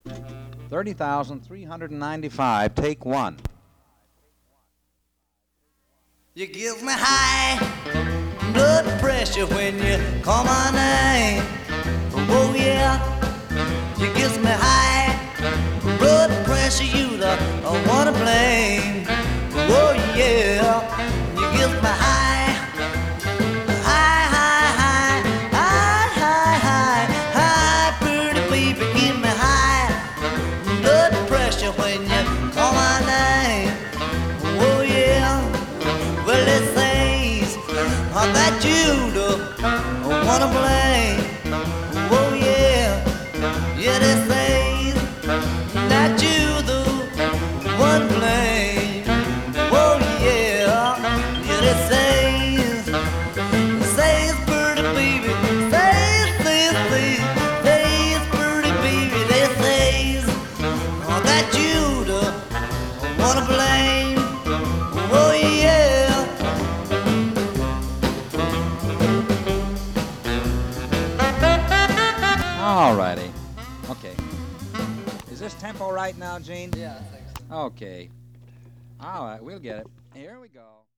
30,395. Take one. You give me high blood pressure when you call my name. Oh yeah, you give me high blood pressure. You the one to blame. Oh yeah, you give me high, high, high, high, high, high, high, high, pretty baby, give me high blood pressure when you call my name. Oh yeah. Well, it says that you the one to blame. Oh yeah, yeah, it says that you the one to blame. Oh yeah, yeah, it says pretty baby, says pretty baby, it says that you the one to blame. Oh yeah. Alrighty. Okay. Is this tempo right now, Gene? Yeah, I think so. Okay. All right, we'll get it. Here we go.